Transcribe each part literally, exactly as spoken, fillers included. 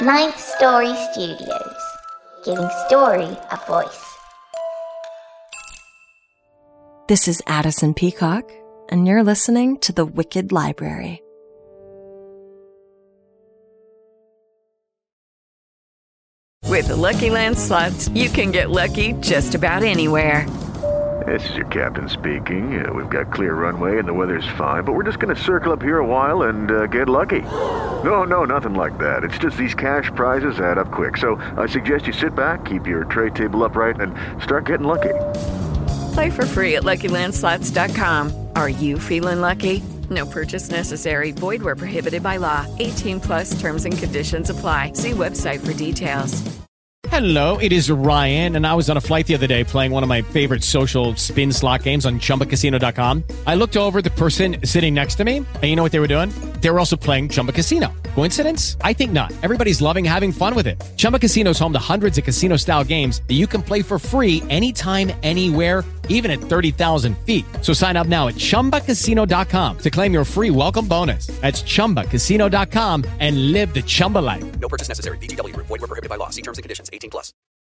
Ninth Story Studios, giving story a voice. This is Addison Peacock, and you're listening to The Wicked Library. With the Lucky Land Slots, you can get lucky just about anywhere. This is your captain speaking. Uh, we've got clear runway and the weather's fine, but we're just going to circle up here a while and uh, get lucky. No, no, nothing like that. It's just these cash prizes add up quick. So I suggest you sit back, keep your tray table upright, and start getting lucky. Play for free at Lucky Land Slots dot com. Are you feeling lucky? No purchase necessary. Void where prohibited by law. eighteen plus terms and conditions apply. See website for details. Hello, it is Ryan, and I was on a flight the other day playing one of my favorite social spin slot games on Chumba Casino dot com. I looked over at the person sitting next to me, and you know what they were doing? They were also playing Chumba Casino. Coincidence? I think not. Everybody's loving having fun with it. Chumba Casino is home to hundreds of casino-style games that you can play for free anytime, anywhere, even at thirty thousand feet. So sign up now at Chumba Casino dot com to claim your free welcome bonus. That's Chumba Casino dot com and live the Chumba life. No purchase necessary. V G W. Void where prohibited by law. See terms and conditions. eighteen plus.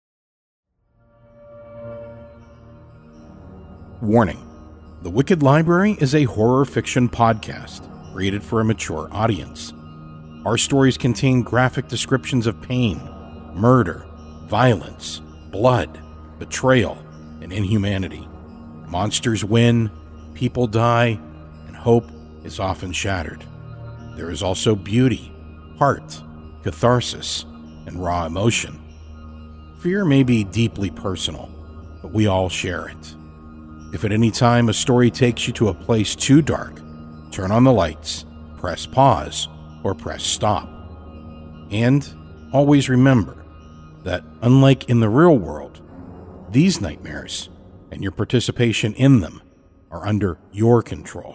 Warning. The Wicked Library is a horror fiction podcast created for a mature audience. Our stories contain graphic descriptions of pain, murder, violence, blood, betrayal, and inhumanity. Monsters win, people die, and hope is often shattered. There is also beauty, heart, catharsis, and raw emotion. Fear may be deeply personal, but we all share it. If at any time a story takes you to a place too dark, turn on the lights, press pause, or press stop. And always remember that, unlike in the real world, these nightmares and your participation in them are under your control.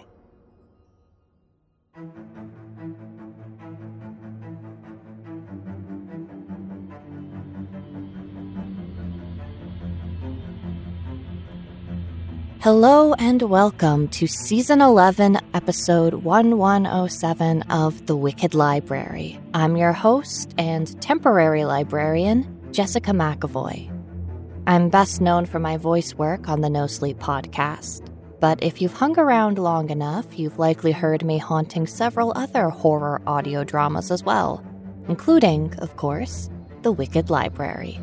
Hello and welcome to Season eleven, Episode eleven oh seven of The Wicked Library. I'm your host and temporary librarian, Jessica McAvoy. I'm best known for my voice work on the No Sleep podcast, but if you've hung around long enough, you've likely heard me haunting several other horror audio dramas as well, including, of course, The Wicked Library.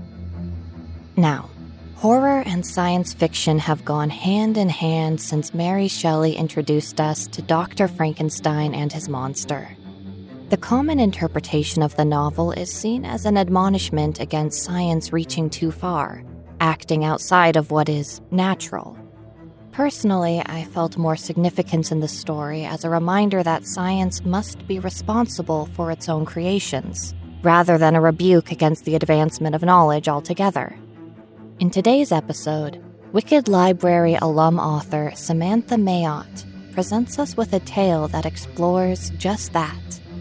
Now, horror and science fiction have gone hand in hand since Mary Shelley introduced us to Doctor Frankenstein and his monster. The common interpretation of the novel is seen as an admonishment against science reaching too far, acting outside of what is natural. Personally, I felt more significance in the story as a reminder that science must be responsible for its own creations, rather than a rebuke against the advancement of knowledge altogether. In today's episode, Wicked Library alum author Samantha Mayotte presents us with a tale that explores just that.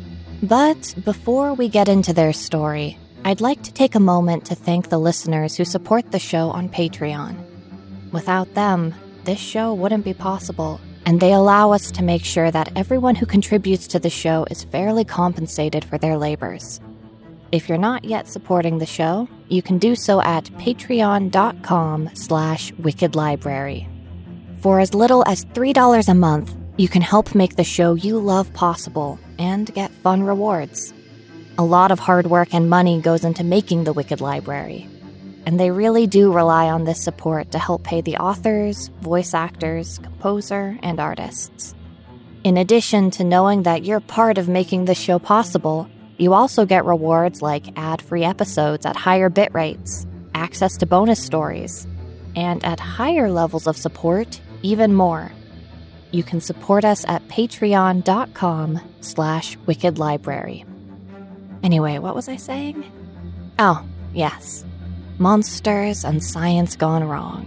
But before we get into their story, I'd like to take a moment to thank the listeners who support the show on Patreon. Without them, this show wouldn't be possible, and they allow us to make sure that everyone who contributes to the show is fairly compensated for their labors. If you're not yet supporting the show, you can do so at patreon.com slash wickedlibrary. For as little as three dollars a month, you can help make the show you love possible and get fun rewards. A lot of hard work and money goes into making the Wicked Library, and they really do rely on this support to help pay the authors, voice actors, composer, and artists. In addition to knowing that you're part of making this show possible, you also get rewards like ad-free episodes at higher bit rates, access to bonus stories, and at higher levels of support, even more. You can support us at patreon.com slash wickedlibrary. Anyway, what was I saying? Oh, yes. Monsters and science gone wrong.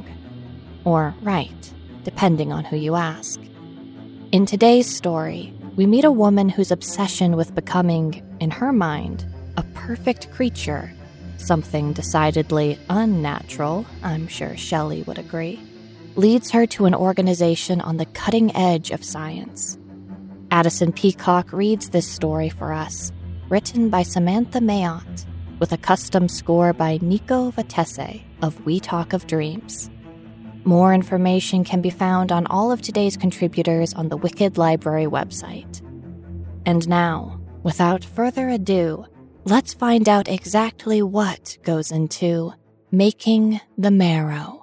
Or right, depending on who you ask. In today's story, we meet a woman whose obsession with becoming, in her mind, a perfect creature, something decidedly unnatural, I'm sure Shelley would agree, leads her to an organization on the cutting edge of science. Addison Peacock reads this story for us, written by Samantha Mayotte, with a custom score by Nico Vatese of We Talk of Dreams. More information can be found on all of today's contributors on the Wicked Library website. And now, without further ado, let's find out exactly what goes into making the marrow.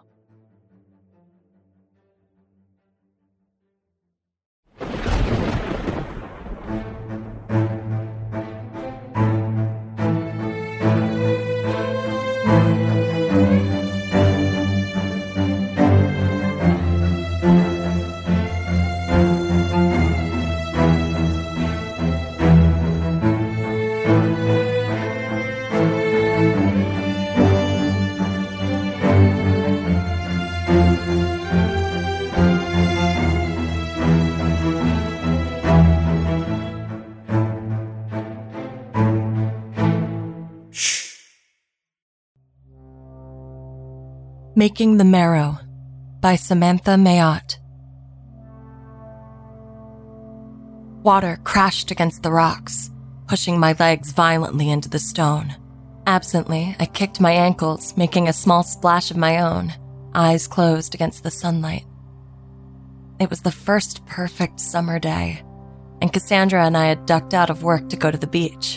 Making the Marrow by Samantha Mayotte. Water crashed against the rocks, pushing my legs violently into the stone. Absently, I kicked my ankles, making a small splash of my own, eyes closed against the sunlight. It was the first perfect summer day, and Cassandra and I had ducked out of work to go to the beach.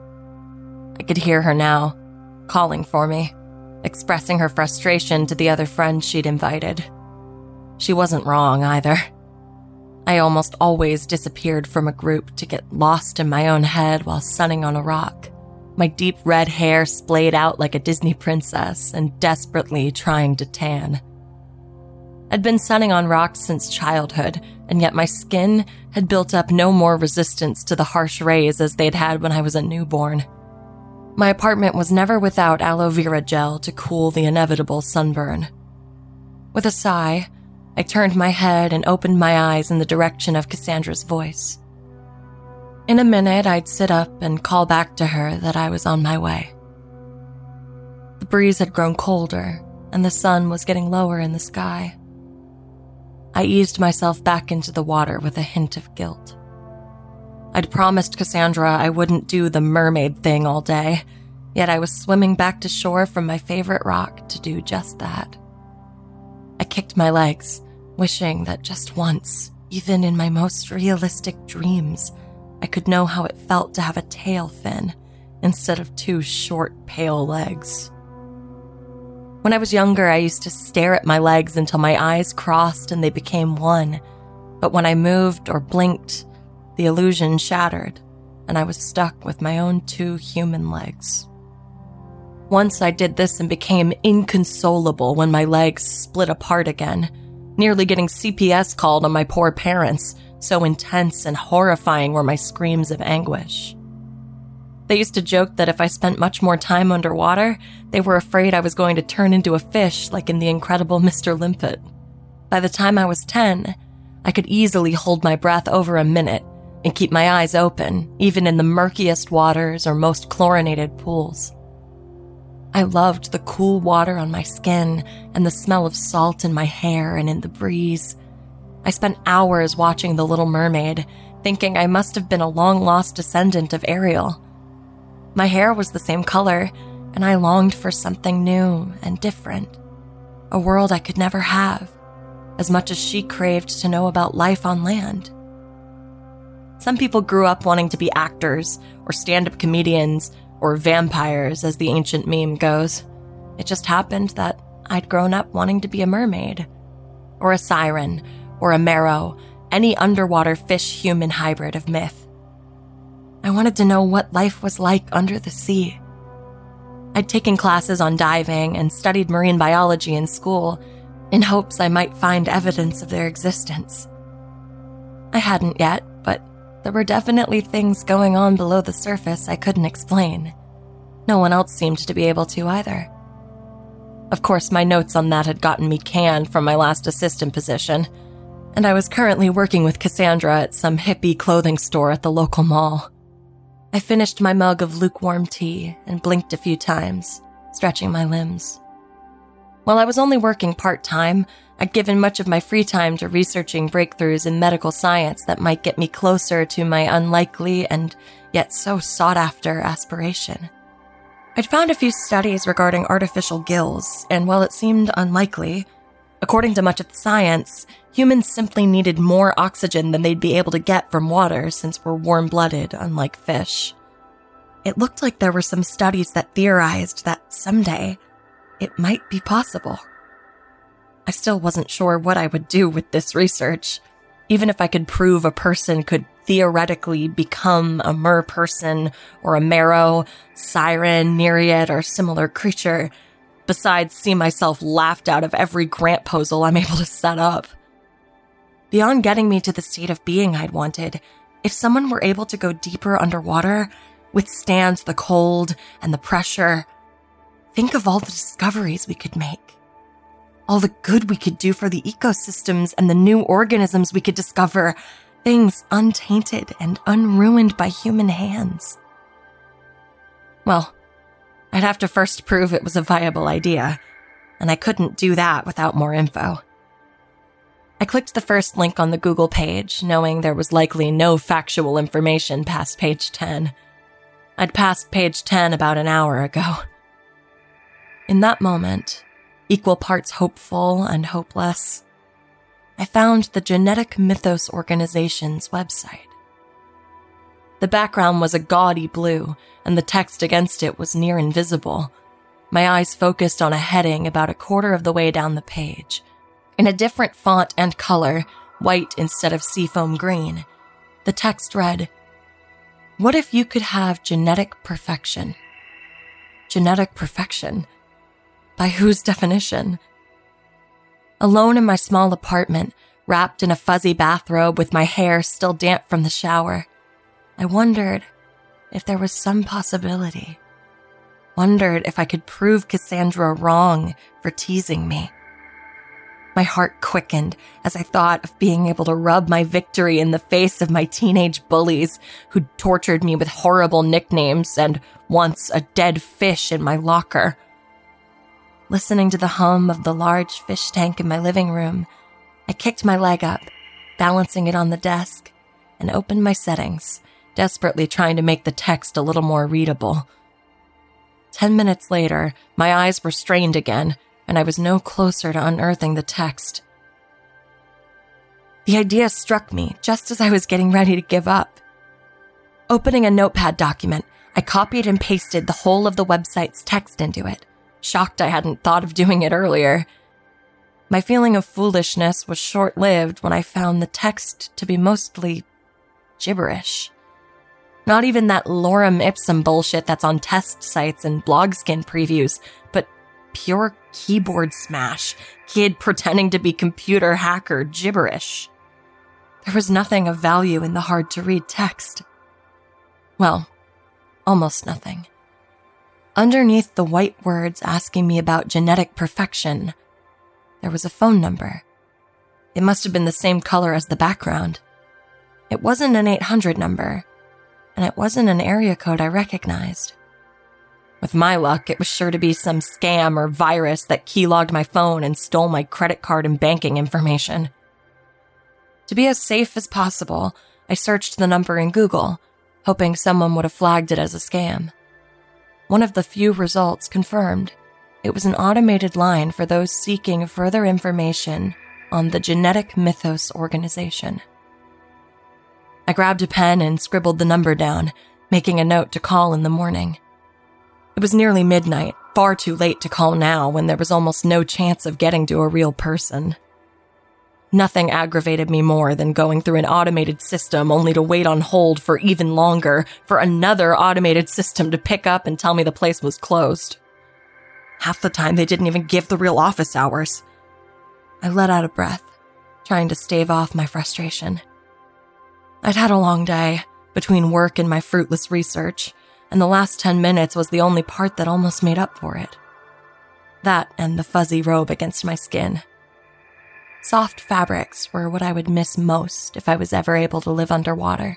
I could hear her now, calling for me, expressing her frustration to the other friends she'd invited. She wasn't wrong either. I almost always disappeared from a group to get lost in my own head while sunning on a rock, my deep red hair splayed out like a Disney princess and desperately trying to tan. I'd been sunning on rocks since childhood, and yet my skin had built up no more resistance to the harsh rays as they'd had when I was a newborn. My apartment was never without aloe vera gel to cool the inevitable sunburn. With a sigh, I turned my head and opened my eyes in the direction of Cassandra's voice. In a minute, I'd sit up and call back to her that I was on my way. The breeze had grown colder, and the sun was getting lower in the sky. I eased myself back into the water with a hint of guilt. I'd promised Cassandra I wouldn't do the mermaid thing all day, yet I was swimming back to shore from my favorite rock to do just that. I kicked my legs, wishing that just once, even in my most realistic dreams, I could know how it felt to have a tail fin instead of two short, pale legs. When I was younger, I used to stare at my legs until my eyes crossed and they became one, but when I moved or blinked, the illusion shattered, and I was stuck with my own two human legs. Once I did this and became inconsolable when my legs split apart again, nearly getting C P S called on my poor parents, so intense and horrifying were my screams of anguish. They used to joke that if I spent much more time underwater, they were afraid I was going to turn into a fish like in The Incredible Mister Limpet. By the time I was ten, I could easily hold my breath over a minute and keep my eyes open, even in the murkiest waters or most chlorinated pools. I loved the cool water on my skin and the smell of salt in my hair and in the breeze. I spent hours watching The Little Mermaid, thinking I must have been a long-lost descendant of Ariel. My hair was the same color, and I longed for something new and different, a world I could never have, as much as she craved to know about life on land. Some people grew up wanting to be actors, or stand-up comedians, or vampires, as the ancient meme goes. It just happened that I'd grown up wanting to be a mermaid, or a siren, or a marrow, any underwater fish-human hybrid of myth. I wanted to know what life was like under the sea. I'd taken classes on diving and studied marine biology in school, in hopes I might find evidence of their existence. I hadn't yet, but there were definitely things going on below the surface I couldn't explain. No one else seemed to be able to either. Of course, my notes on that had gotten me canned from my last assistant position, and I was currently working with Cassandra at some hippie clothing store at the local mall. I finished my mug of lukewarm tea and blinked a few times, stretching my limbs. While I was only working part-time, I'd given much of my free time to researching breakthroughs in medical science that might get me closer to my unlikely and yet so sought-after aspiration. I'd found a few studies regarding artificial gills, and while it seemed unlikely, according to much of the science, humans simply needed more oxygen than they'd be able to get from water since we're warm-blooded, unlike fish. It looked like there were some studies that theorized that someday it might be possible. I still wasn't sure what I would do with this research. Even if I could prove a person could theoretically become a mer-person or a marrow, siren, nereid, or similar creature, besides see myself laughed out of every grantposal I'm able to set up. Beyond getting me to the state of being I'd wanted, if someone were able to go deeper underwater, withstand the cold and the pressure, think of all the discoveries we could make. All the good we could do for the ecosystems and the new organisms we could discover, things untainted and unruined by human hands. Well, I'd have to first prove it was a viable idea, and I couldn't do that without more info. I clicked the first link on the Google page, knowing there was likely no factual information past page ten. I'd passed page ten about an hour ago. In that moment, equal parts hopeful and hopeless, I found the Genetic Mythos Organization's website. The background was a gaudy blue, and the text against it was near invisible. My eyes focused on a heading about a quarter of the way down the page. In a different font and color, white instead of seafoam green, the text read, "What if you could have genetic perfection?" Genetic perfection? By whose definition? Alone in my small apartment, wrapped in a fuzzy bathrobe with my hair still damp from the shower, I wondered if there was some possibility. Wondered if I could prove Cassandra wrong for teasing me. My heart quickened as I thought of being able to rub my victory in the face of my teenage bullies who'd tortured me with horrible nicknames and once a dead fish in my locker. Listening to the hum of the large fish tank in my living room, I kicked my leg up, balancing it on the desk, and opened my settings, desperately trying to make the text a little more readable. Ten minutes later, my eyes were strained again, and I was no closer to unearthing the text. The idea struck me just as I was getting ready to give up. Opening a notepad document, I copied and pasted the whole of the website's text into it, shocked I hadn't thought of doing it earlier. My feeling of foolishness was short-lived when I found the text to be mostly gibberish. Not even that lorem ipsum bullshit that's on test sites and blogskin previews, but pure keyboard smash, kid pretending to be computer hacker gibberish. There was nothing of value in the hard-to-read text. Well, almost nothing. Underneath the white words asking me about genetic perfection, there was a phone number. It must have been the same color as the background. It wasn't an eight hundred number, and it wasn't an area code I recognized. With my luck, it was sure to be some scam or virus that keylogged my phone and stole my credit card and banking information. To be as safe as possible, I searched the number in Google, hoping someone would have flagged it as a scam. One of the few results confirmed it was an automated line for those seeking further information on the Genetic Mythos Organization. I grabbed a pen and scribbled the number down, making a note to call in the morning. It was nearly midnight, far too late to call now when there was almost no chance of getting to a real person. Nothing aggravated me more than going through an automated system only to wait on hold for even longer for another automated system to pick up and tell me the place was closed. Half the time they didn't even give the real office hours. I let out a breath, trying to stave off my frustration. I'd had a long day, between work and my fruitless research, and the last ten minutes was the only part that almost made up for it. That and the fuzzy robe against my skin. Soft fabrics were what I would miss most if I was ever able to live underwater.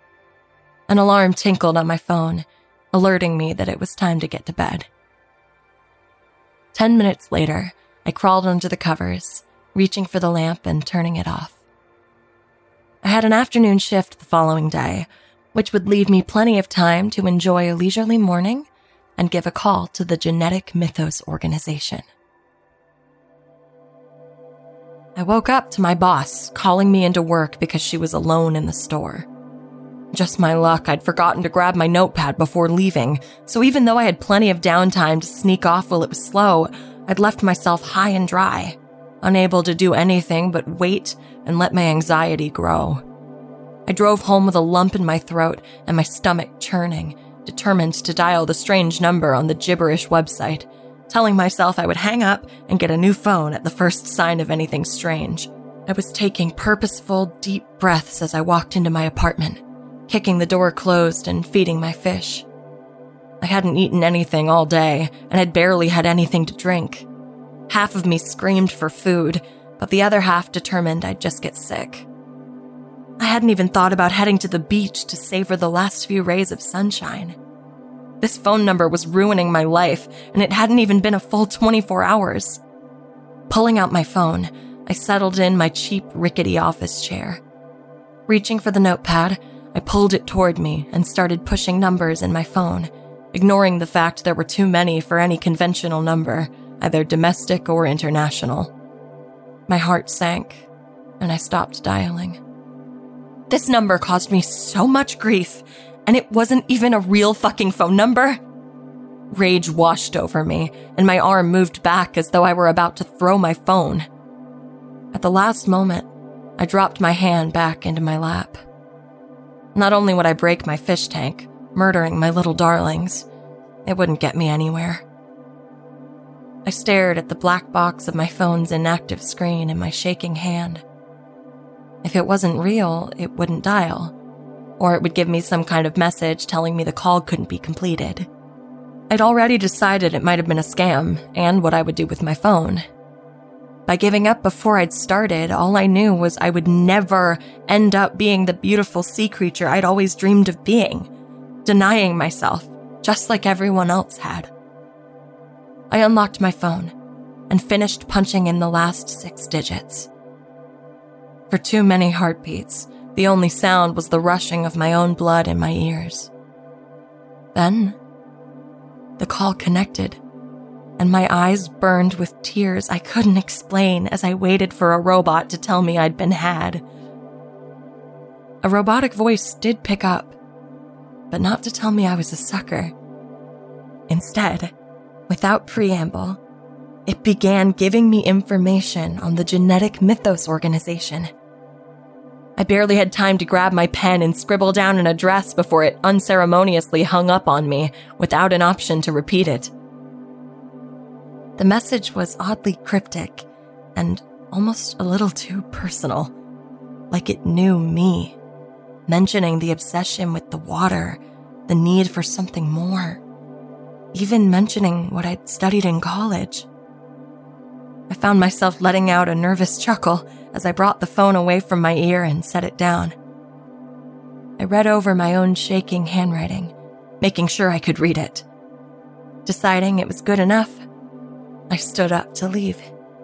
An alarm tinkled on my phone, alerting me that it was time to get to bed. Ten minutes later, I crawled under the covers, reaching for the lamp and turning it off. I had an afternoon shift the following day, which would leave me plenty of time to enjoy a leisurely morning and give a call to the Genetic Mythos organization. I woke up to my boss calling me into work because she was alone in the store. Just my luck, I'd forgotten to grab my notepad before leaving, so even though I had plenty of downtime to sneak off while it was slow, I'd left myself high and dry, unable to do anything but wait and let my anxiety grow. I drove home with a lump in my throat and my stomach churning, determined to dial the strange number on the gibberish website, telling myself I would hang up and get a new phone at the first sign of anything strange. I was taking purposeful, deep breaths as I walked into my apartment, kicking the door closed and feeding my fish. I hadn't eaten anything all day and had barely had anything to drink. Half of me screamed for food, but the other half determined I'd just get sick. I hadn't even thought about heading to the beach to savor the last few rays of sunshine. This phone number was ruining my life, and it hadn't even been a full twenty-four hours. Pulling out my phone, I settled in my cheap, rickety office chair. Reaching for the notepad, I pulled it toward me and started pushing numbers in my phone, ignoring the fact there were too many for any conventional number, either domestic or international. My heart sank, and I stopped dialing. This number caused me so much grief, and it wasn't even a real fucking phone number. Rage washed over me, and my arm moved back as though I were about to throw my phone. At the last moment, I dropped my hand back into my lap. Not only would I break my fish tank, murdering my little darlings, it wouldn't get me anywhere. I stared at the black box of my phone's inactive screen in my shaking hand. If it wasn't real, it wouldn't dial, or it would give me some kind of message telling me the call couldn't be completed. I'd already decided it might have been a scam and what I would do with my phone. By giving up before I'd started, all I knew was I would never end up being the beautiful sea creature I'd always dreamed of being, denying myself, just like everyone else had. I unlocked my phone and finished punching in the last six digits. For too many heartbeats, the only sound was the rushing of my own blood in my ears. Then, the call connected, and my eyes burned with tears I couldn't explain as I waited for a robot to tell me I'd been had. A robotic voice did pick up, but not to tell me I was a sucker. Instead, without preamble, it began giving me information on the Genetic Mythos organization. I barely had time to grab my pen and scribble down an address before it unceremoniously hung up on me without an option to repeat it. The message was oddly cryptic and almost a little too personal, like it knew me, mentioning the obsession with the water, the need for something more, even mentioning what I'd studied in college. I found myself letting out a nervous chuckle as I brought the phone away from my ear and set it down. I read over my own shaking handwriting, making sure I could read it. Deciding it was good enough, I stood up to leave.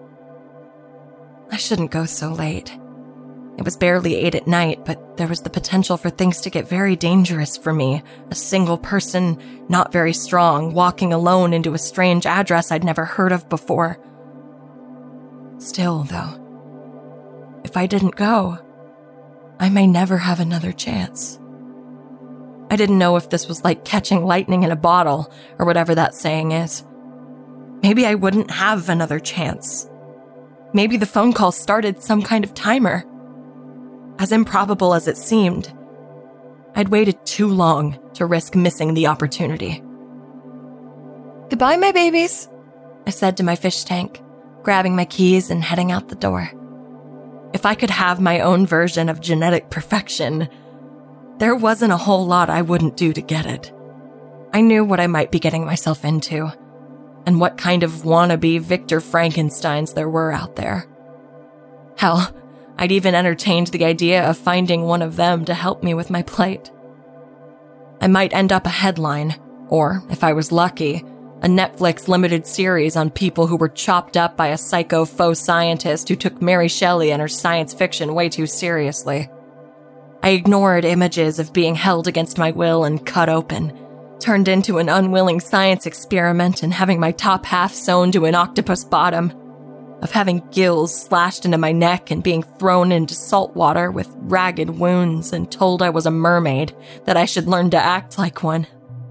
I shouldn't go so late. It was barely eight at night, but there was the potential for things to get very dangerous for me, a single person, not very strong, walking alone into a strange address I'd never heard of before. Still, though, if I didn't go, I may never have another chance. I didn't know if this was like catching lightning in a bottle, or whatever that saying is. Maybe I wouldn't have another chance. Maybe the phone call started some kind of timer. As improbable as it seemed, I'd waited too long to risk missing the opportunity. "Goodbye, my babies," I said to my fish tank, grabbing my keys and heading out the door. If I could have my own version of genetic perfection, there wasn't a whole lot I wouldn't do to get it. I knew what I might be getting myself into, and what kind of wannabe Victor Frankensteins there were out there. Hell, I'd even entertained the idea of finding one of them to help me with my plight. I might end up a headline, or, if I was lucky, a Netflix limited series on people who were chopped up by a psycho faux scientist who took Mary Shelley and her science fiction way too seriously. I ignored images of being held against my will and cut open, turned into an unwilling science experiment and having my top half sewn to an octopus bottom, of having gills slashed into my neck and being thrown into salt water with ragged wounds and told I was a mermaid, that I should learn to act like one.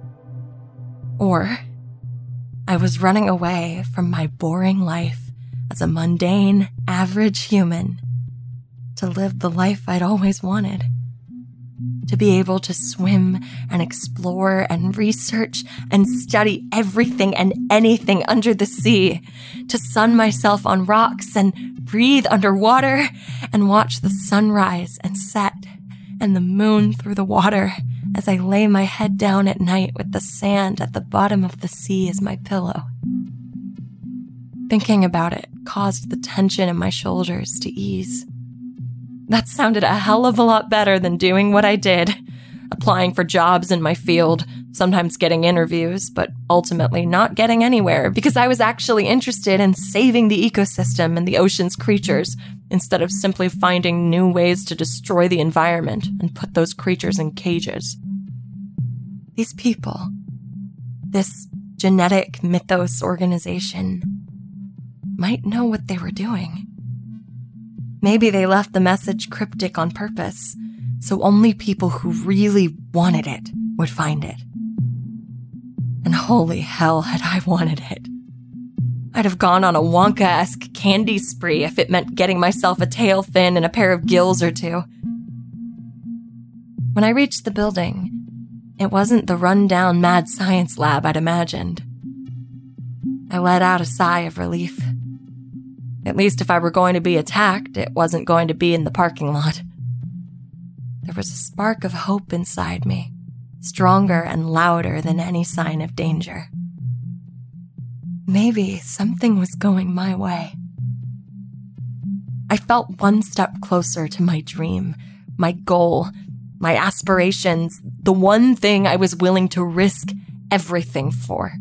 Or I was running away from my boring life as a mundane, average human to live the life I'd always wanted. To be able to swim and explore and research and study everything and anything under the sea. To sun myself on rocks and breathe underwater and watch the sunrise and set and the moon through the water as I lay my head down at night with the sand at the bottom of the sea as my pillow. Thinking about it caused the tension in my shoulders to ease. That sounded a hell of a lot better than doing what I did, applying for jobs in my field, sometimes getting interviews, but ultimately not getting anywhere because I was actually interested in saving the ecosystem and the ocean's creatures instead of simply finding new ways to destroy the environment and put those creatures in cages. These people, this genetic mythos organization, might know what they were doing. Maybe they left the message cryptic on purpose, so only people who really wanted it would find it. And holy hell had I wanted it. I'd have gone on a Wonka-esque candy spree if it meant getting myself a tail fin and a pair of gills or two. When I reached the building, it wasn't the run-down mad science lab I'd imagined. I let out a sigh of relief. At least if I were going to be attacked, it wasn't going to be in the parking lot. There was a spark of hope inside me, stronger and louder than any sign of danger. Maybe something was going my way. I felt one step closer to my dream, my goal, my aspirations, the one thing I was willing to risk everything for.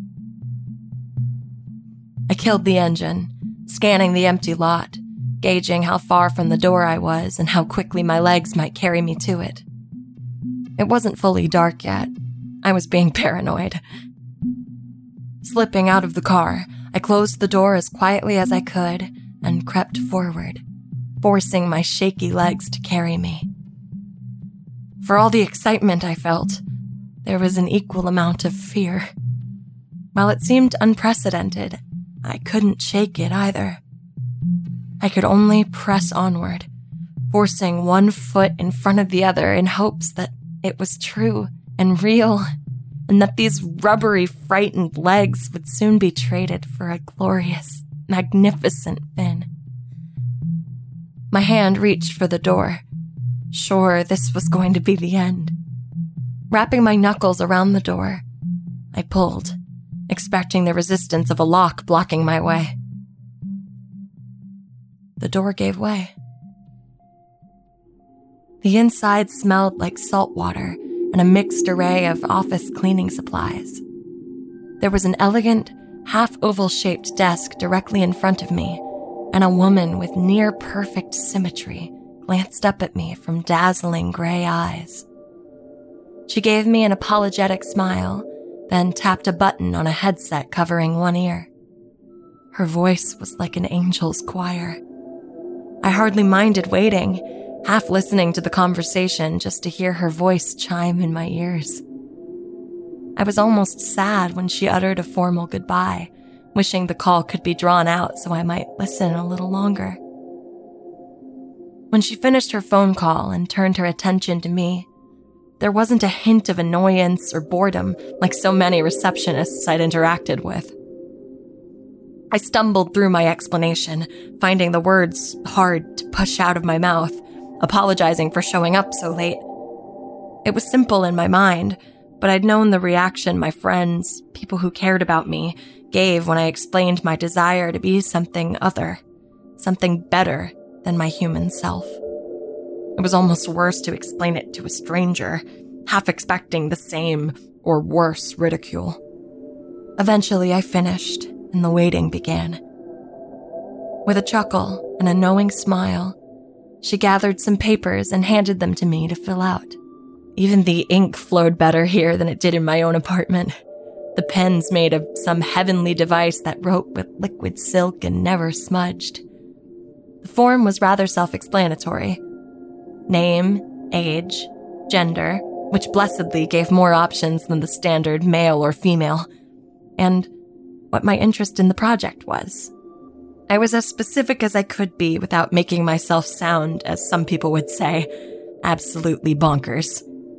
I killed the engine, scanning the empty lot, gauging how far from the door I was and how quickly my legs might carry me to it. It wasn't fully dark yet. I was being paranoid. Slipping out of the car, I closed the door as quietly as I could and crept forward, forcing my shaky legs to carry me. For all the excitement I felt, there was an equal amount of fear. While it seemed unprecedented, I couldn't shake it either. I could only press onward, forcing one foot in front of the other in hopes that it was true and real, and that these rubbery, frightened legs would soon be traded for a glorious, magnificent fin. My hand reached for the door. Sure, this was going to be the end. Wrapping my knuckles around the door, I pulled, expecting the resistance of a lock blocking my way. The door gave way. The inside smelled like salt water and a mixed array of office cleaning supplies. There was an elegant, half-oval-shaped desk directly in front of me, and a woman with near-perfect symmetry glanced up at me from dazzling gray eyes. She gave me an apologetic smile, then tapped a button on a headset covering one ear. Her voice was like an angel's choir. I hardly minded waiting, half listening to the conversation just to hear her voice chime in my ears. I was almost sad when she uttered a formal goodbye, wishing the call could be drawn out so I might listen a little longer. When she finished her phone call and turned her attention to me, there wasn't a hint of annoyance or boredom like so many receptionists I'd interacted with. I stumbled through my explanation, finding the words hard to push out of my mouth, apologizing for showing up so late. It was simple in my mind, but I'd known the reaction my friends, people who cared about me, gave when I explained my desire to be something other, something better than my human self. It was almost worse to explain it to a stranger, half expecting the same or worse ridicule. Eventually, I finished, and the waiting began. With a chuckle and a knowing smile, she gathered some papers and handed them to me to fill out. Even the ink flowed better here than it did in my own apartment. The pen's made of some heavenly device that wrote with liquid silk and never smudged. The form was rather self-explanatory. Name, age, gender, which blessedly gave more options than the standard male or female, and what my interest in the project was. I was as specific as I could be without making myself sound, as some people would say, absolutely bonkers.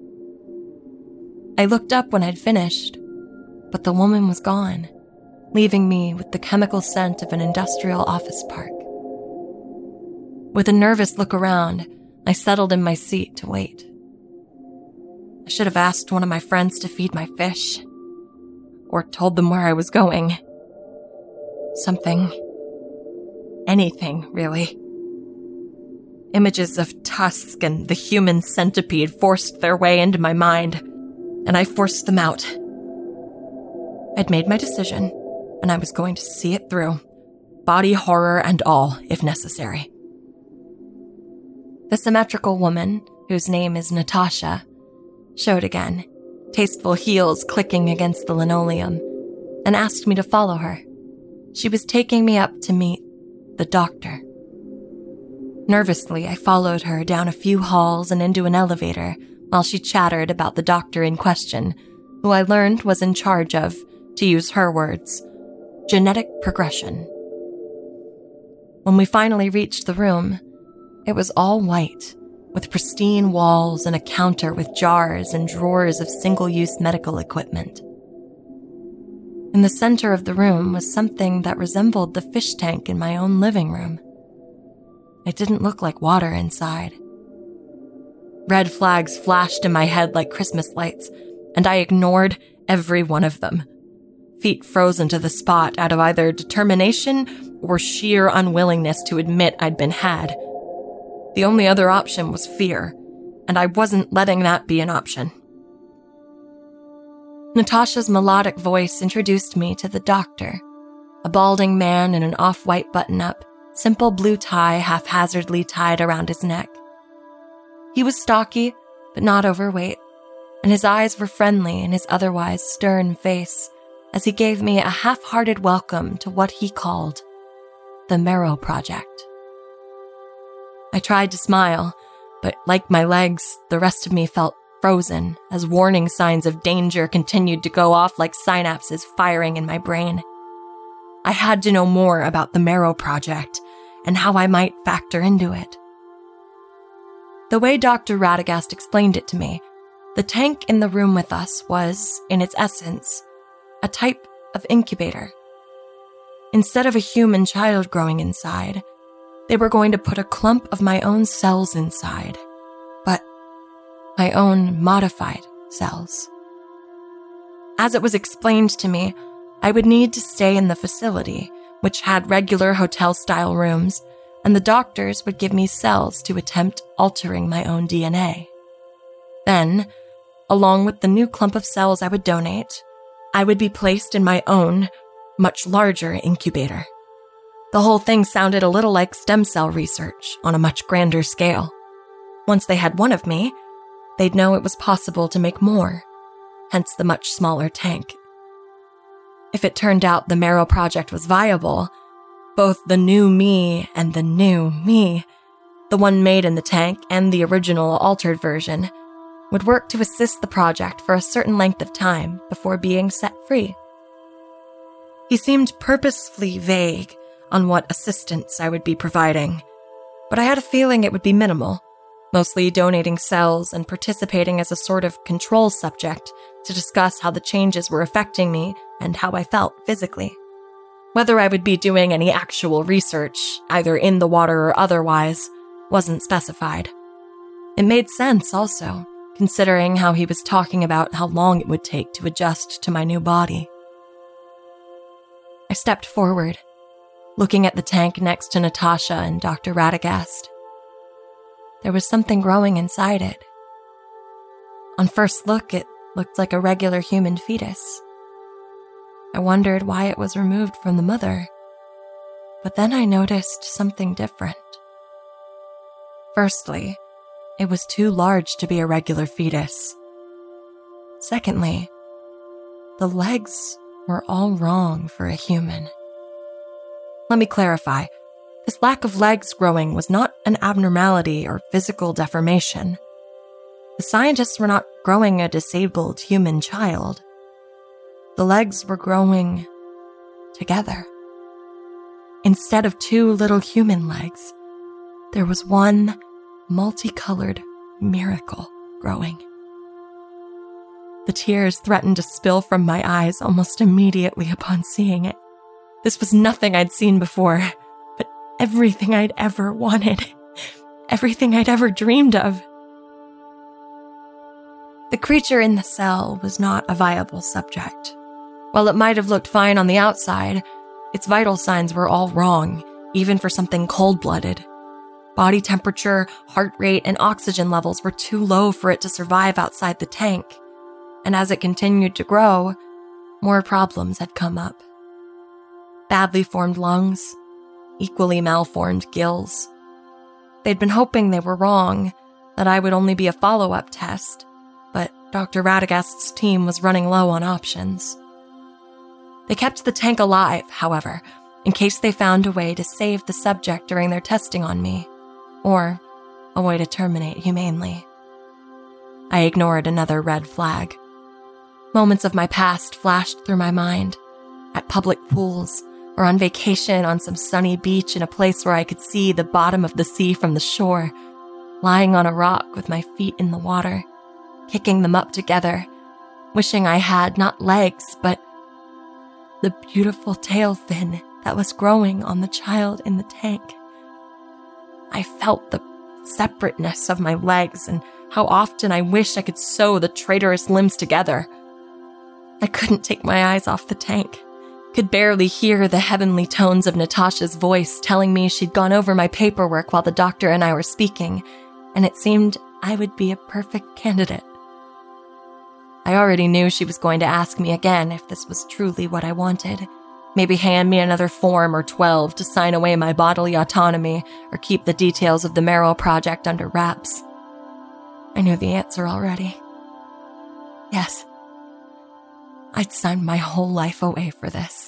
I looked up when I'd finished, but the woman was gone, leaving me with the chemical scent of an industrial office park. With a nervous look around, I settled in my seat to wait. I should have asked one of my friends to feed my fish, or told them where I was going. Something. Anything, really. Images of Tusk and the human centipede forced their way into my mind, and I forced them out. I'd made my decision, and I was going to see it through, body horror and all, if necessary. The symmetrical woman, whose name is Natasha, showed again, tasteful heels clicking against the linoleum, and asked me to follow her. She was taking me up to meet the doctor. Nervously, I followed her down a few halls and into an elevator while she chattered about the doctor in question, who I learned was in charge of, to use her words, genetic progression. When we finally reached the room, it was all white, with pristine walls and a counter with jars and drawers of single-use medical equipment. In the center of the room was something that resembled the fish tank in my own living room. It didn't look like water inside. Red flags flashed in my head like Christmas lights, and I ignored every one of them, feet frozen to the spot out of either determination or sheer unwillingness to admit I'd been had. The only other option was fear, and I wasn't letting that be an option. Natasha's melodic voice introduced me to the doctor, a balding man in an off-white button-up, simple blue tie haphazardly tied around his neck. He was stocky, but not overweight, and his eyes were friendly in his otherwise stern face as he gave me a half-hearted welcome to what he called the Marrow Project. I tried to smile, but like my legs, the rest of me felt frozen as warning signs of danger continued to go off like synapses firing in my brain. I had to know more about the Marrow Project and how I might factor into it. The way Doctor Radagast explained it to me, the tank in the room with us was, in its essence, a type of incubator. Instead of a human child growing inside, they were going to put a clump of my own cells inside, but my own modified cells. As it was explained to me, I would need to stay in the facility, which had regular hotel-style rooms, and the doctors would give me cells to attempt altering my own D N A. Then, along with the new clump of cells I would donate, I would be placed in my own, much larger incubator. The whole thing sounded a little like stem cell research on a much grander scale. Once they had one of me, they'd know it was possible to make more, hence the much smaller tank. If it turned out the Marrow Project was viable, both the new me and the new me, the one made in the tank and the original altered version, would work to assist the project for a certain length of time before being set free. He seemed purposefully vague on what assistance I would be providing, but I had a feeling it would be minimal, mostly donating cells and participating as a sort of control subject to discuss how the changes were affecting me and how I felt physically. Whether I would be doing any actual research, either in the water or otherwise, wasn't specified. It made sense also, considering how he was talking about how long it would take to adjust to my new body. I stepped forward, looking at the tank next to Natasha and Doctor Radagast. There was something growing inside it. On first look, it looked like a regular human fetus. I wondered why it was removed from the mother. But then I noticed something different. Firstly, it was too large to be a regular fetus. Secondly, the legs were all wrong for a human. Let me clarify. This lack of legs growing was not an abnormality or physical deformation. The scientists were not growing a disabled human child. The legs were growing together. Instead of two little human legs, there was one multicolored miracle growing. The tears threatened to spill from my eyes almost immediately upon seeing it. This was nothing I'd seen before, but everything I'd ever wanted, everything I'd ever dreamed of. The creature in the cell was not a viable subject. While it might have looked fine on the outside, its vital signs were all wrong, even for something cold-blooded. Body temperature, heart rate, and oxygen levels were too low for it to survive outside the tank. And as it continued to grow, more problems had come up. Badly formed lungs, equally malformed gills. They'd been hoping they were wrong, that I would only be a follow-up test, but Doctor Radagast's team was running low on options. They kept the tank alive, however, in case they found a way to save the subject during their testing on me, or a way to terminate humanely. I ignored another red flag. Moments of my past flashed through my mind, at public pools, or on vacation on some sunny beach in a place where I could see the bottom of the sea from the shore, lying on a rock with my feet in the water, kicking them up together, wishing I had not legs, but the beautiful tail fin that was growing on the child in the tank. I felt the separateness of my legs and how often I wished I could sew the traitorous limbs together. I couldn't take my eyes off the tank, could barely hear the heavenly tones of Natasha's voice telling me she'd gone over my paperwork while the doctor and I were speaking, and it seemed I would be a perfect candidate. I already knew she was going to ask me again if this was truly what I wanted. Maybe hand me another form or twelve to sign away my bodily autonomy or keep the details of the Merrill project under wraps. I knew the answer already. Yes. I'd signed my whole life away for this.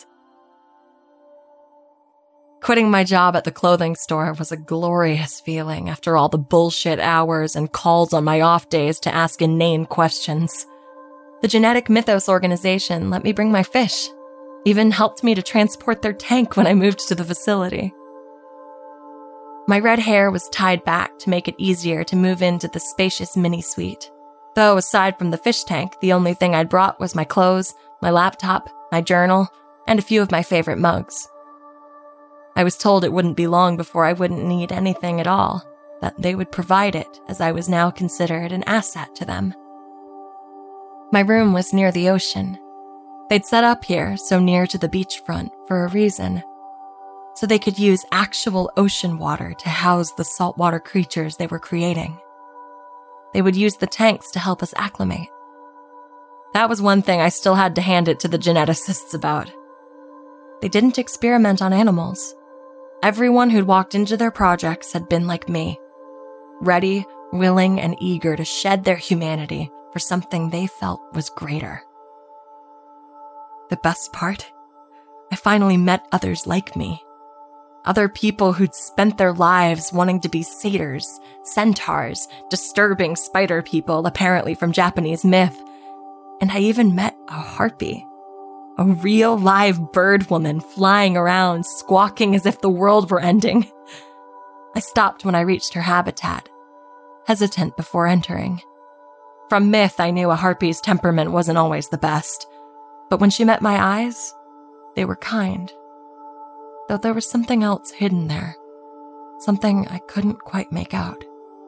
Quitting my job at the clothing store was a glorious feeling after all the bullshit hours and calls on my off days to ask inane questions. The Genetic Mythos organization let me bring my fish, even helped me to transport their tank when I moved to the facility. My red hair was tied back to make it easier to move into the spacious mini-suite. Though, aside from the fish tank, the only thing I'd brought was my clothes, my laptop, my journal, and a few of my favorite mugs. I was told it wouldn't be long before I wouldn't need anything at all, that they would provide it as I was now considered an asset to them. My room was near the ocean. They'd set up here so near to the beachfront for a reason, so they could use actual ocean water to house the saltwater creatures they were creating. They would use the tanks to help us acclimate. That was one thing I still had to hand it to the geneticists about. They didn't experiment on animals. Everyone who'd walked into their projects had been like me, ready, willing, and eager to shed their humanity for something they felt was greater. The best part? I finally met others like me. Other people who'd spent their lives wanting to be satyrs, centaurs, disturbing spider people apparently from Japanese myth. And I even met a harpy, a real live bird woman flying around, squawking as if the world were ending. I stopped when I reached her habitat, hesitant before entering. From myth, I knew a harpy's temperament wasn't always the best, but when she met my eyes, they were kind. Though there was something else hidden there, something I couldn't quite make out.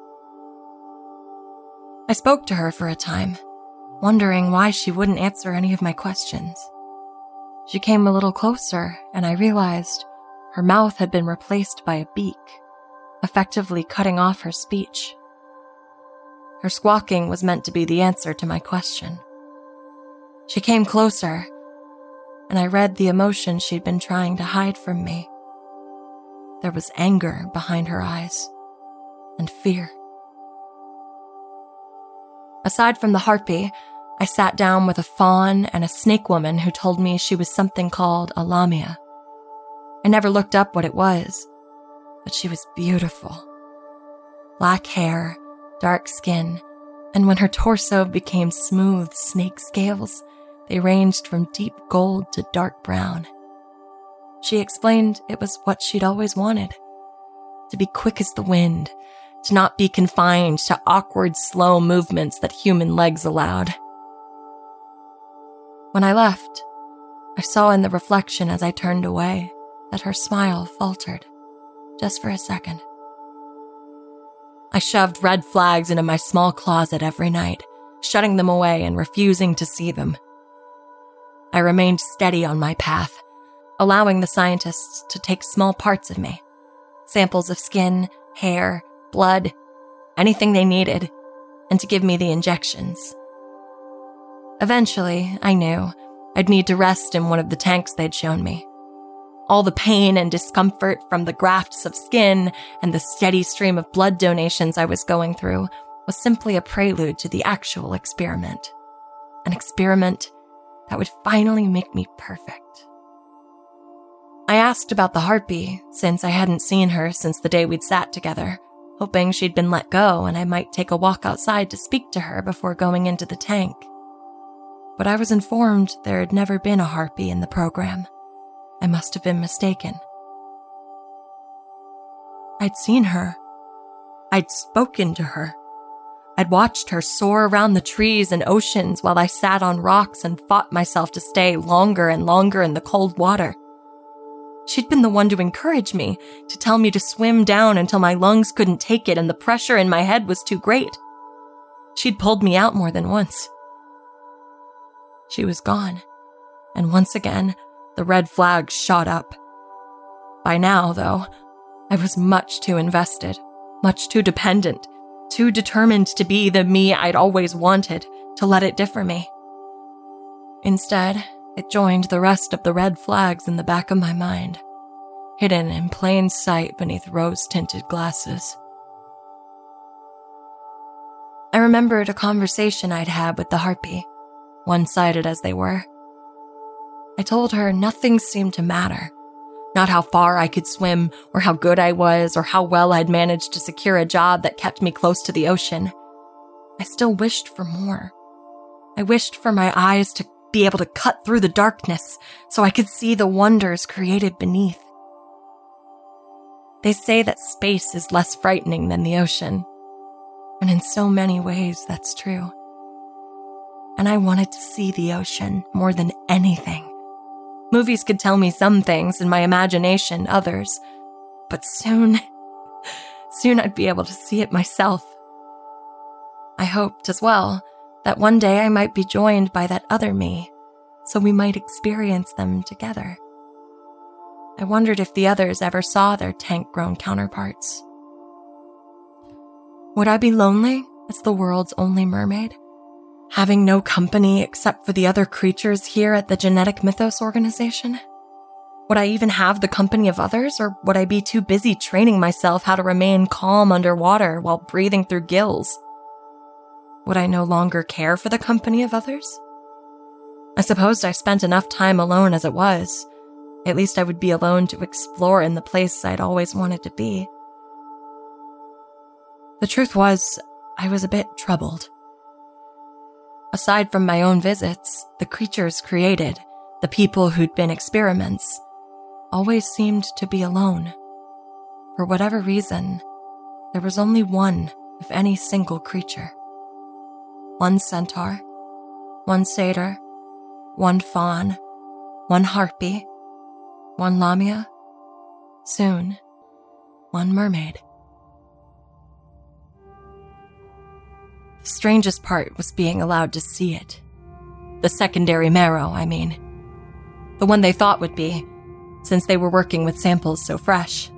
I spoke to her for a time, wondering why she wouldn't answer any of my questions. She came a little closer, and I realized her mouth had been replaced by a beak, effectively cutting off her speech. Her squawking was meant to be the answer to my question. She came closer, and I read the emotion she'd been trying to hide from me. There was anger behind her eyes, and fear. Aside from the harpy, I sat down with a fawn and a snake woman who told me she was something called a lamia. I never looked up what it was, but she was beautiful. Black hair, dark skin, and when her torso became smooth snake scales, they ranged from deep gold to dark brown. She explained it was what she'd always wanted, to be quick as the wind, to not be confined to awkward, slow movements that human legs allowed. When I left, I saw in the reflection as I turned away that her smile faltered, just for a second. I shoved red flags into my small closet every night, shutting them away and refusing to see them. I remained steady on my path, allowing the scientists to take small parts of me, samples of skin, hair, blood, anything they needed, and to give me the injections. Eventually, I knew I'd need to rest in one of the tanks they'd shown me. All the pain and discomfort from the grafts of skin and the steady stream of blood donations I was going through was simply a prelude to the actual experiment. An experiment that would finally make me perfect. I asked about the harpy, since I hadn't seen her since the day we'd sat together, hoping she'd been let go and I might take a walk outside to speak to her before going into the tank. But I was informed there had never been a harpy in the program. I must have been mistaken. I'd seen her. I'd spoken to her. I'd watched her soar around the trees and oceans while I sat on rocks and fought myself to stay longer and longer in the cold water. She'd been the one to encourage me, to tell me to swim down until my lungs couldn't take it and the pressure in my head was too great. She'd pulled me out more than once. She was gone, and once again, the red flag shot up. By now, though, I was much too invested, much too dependent, too determined to be the me I'd always wanted, to let it differ me. Instead, it joined the rest of the red flags in the back of my mind, hidden in plain sight beneath rose-tinted glasses. I remembered a conversation I'd had with the harpy, one-sided as they were. I told her nothing seemed to matter. Not how far I could swim, or how good I was, or how well I'd managed to secure a job that kept me close to the ocean. I still wished for more. I wished for my eyes to be able to cut through the darkness so I could see the wonders created beneath. They say that space is less frightening than the ocean, and in so many ways that's true. And I wanted to see the ocean more than anything. Movies could tell me some things, and my imagination others. But soon, soon I'd be able to see it myself. I hoped as well that one day I might be joined by that other me, so we might experience them together. I wondered if the others ever saw their tank-grown counterparts. Would I be lonely as the world's only mermaid? Having no company except for the other creatures here at the Genetic Mythos organization? Would I even have the company of others, or would I be too busy training myself how to remain calm underwater while breathing through gills? Would I no longer care for the company of others? I supposed I spent enough time alone as it was. At least I would be alone to explore in the place I'd always wanted to be. The truth was, I was a bit troubled. Aside from my own visits, the creatures created, the people who'd been experiments, always seemed to be alone. For whatever reason, there was only one of any single creature. One centaur, one satyr, one fawn, one harpy, one lamia, soon, one mermaid. The strangest part was being allowed to see it. The secondary marrow, I mean. The one they thought would be, since they were working with samples so fresh.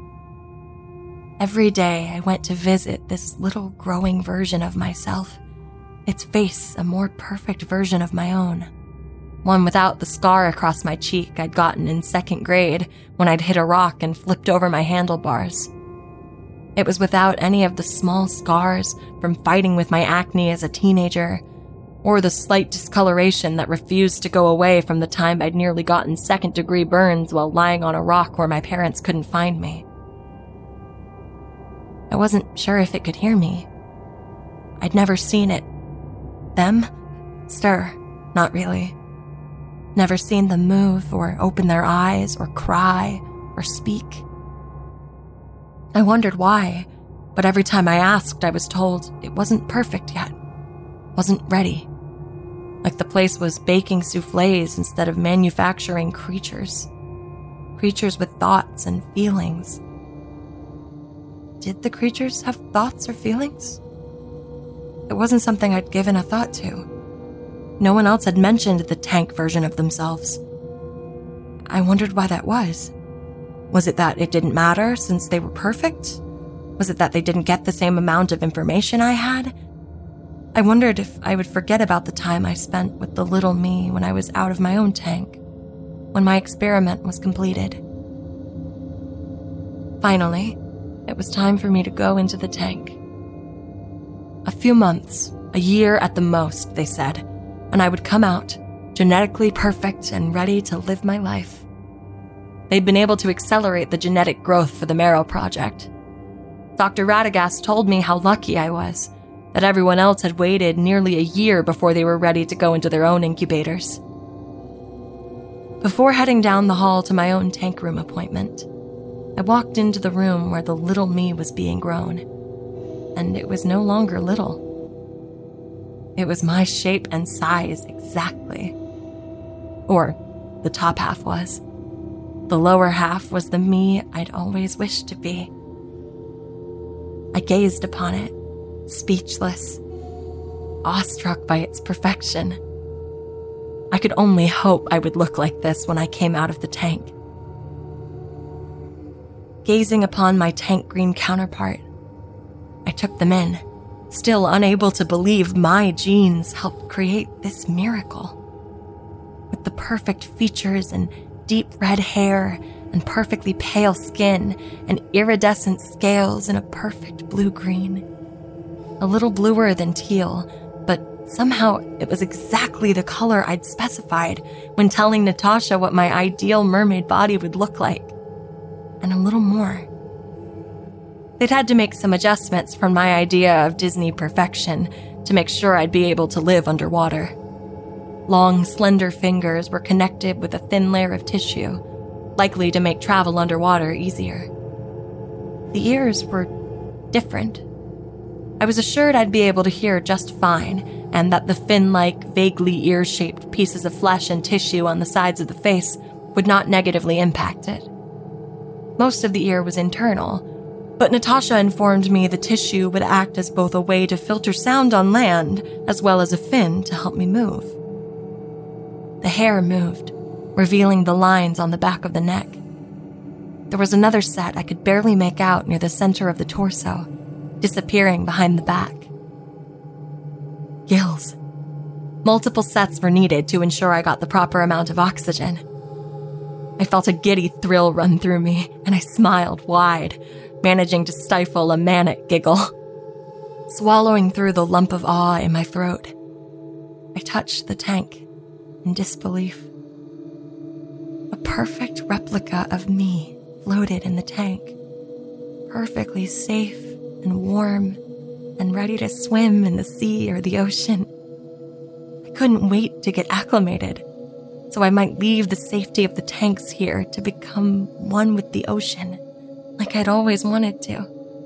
Every day I went to visit this little growing version of myself, its face a more perfect version of my own. one without the scar across my cheek I'd gotten in second grade when I'd hit a rock and flipped over my handlebars. It was without any of the small scars from fighting with my acne as a teenager, or the slight discoloration that refused to go away from the time I'd nearly gotten second-degree burns while lying on a rock where my parents couldn't find me. I wasn't sure if it could hear me. I'd never seen it. Them? Stir. Not really. Never seen them move or open their eyes or cry or speak. I wondered why, but every time I asked, I was told it wasn't perfect yet. Wasn't ready. Like the place was baking soufflés instead of manufacturing creatures. Creatures with thoughts and feelings. Did the creatures have thoughts or feelings? It wasn't something I'd given a thought to. No one else had mentioned the tank version of themselves. I wondered why that was. Was it that it didn't matter since they were perfect? Was it that they didn't get the same amount of information I had? I wondered if I would forget about the time I spent with the little me when I was out of my own tank, when my experiment was completed. Finally, it was time for me to go into the tank. A few months, a year at the most, they said, and I would come out, genetically perfect and ready to live my life. They'd been able to accelerate the genetic growth for the Marrow Project. Doctor Radagast told me how lucky I was, that everyone else had waited nearly a year before they were ready to go into their own incubators. Before heading down the hall to my own tank room appointment, I walked into the room where the little me was being grown, and it was no longer little. It was my shape and size exactly. Or the top half was. The lower half was the me I'd always wished to be. I gazed upon it, speechless, awestruck by its perfection. I could only hope I would look like this when I came out of the tank. Gazing upon my tank green counterpart, I took them in, still unable to believe my genes helped create this miracle. With the perfect features and deep red hair and perfectly pale skin and iridescent scales in a perfect blue-green. A little bluer than teal, but somehow it was exactly the color I'd specified when telling Natasha what my ideal mermaid body would look like. And a little more. They'd had to make some adjustments from my idea of Disney perfection to make sure I'd be able to live underwater. Long, slender fingers were connected with a thin layer of tissue, likely to make travel underwater easier. The ears were different. I was assured I'd be able to hear just fine, and that the fin-like, vaguely ear-shaped pieces of flesh and tissue on the sides of the face would not negatively impact it. Most of the ear was internal, but Natasha informed me the tissue would act as both a way to filter sound on land, as well as a fin to help me move. The hair moved, revealing the lines on the back of the neck. There was another set I could barely make out near the center of the torso, disappearing behind the back. Gills. Multiple sets were needed to ensure I got the proper amount of oxygen. I felt a giddy thrill run through me, and I smiled wide, managing to stifle a manic giggle. Swallowing through the lump of awe in my throat, I touched the tank in disbelief. A perfect replica of me floated in the tank, perfectly safe and warm and ready to swim in the sea or the ocean. I couldn't wait to get acclimated, so I might leave the safety of the tanks here to become one with the ocean, like I'd always wanted to.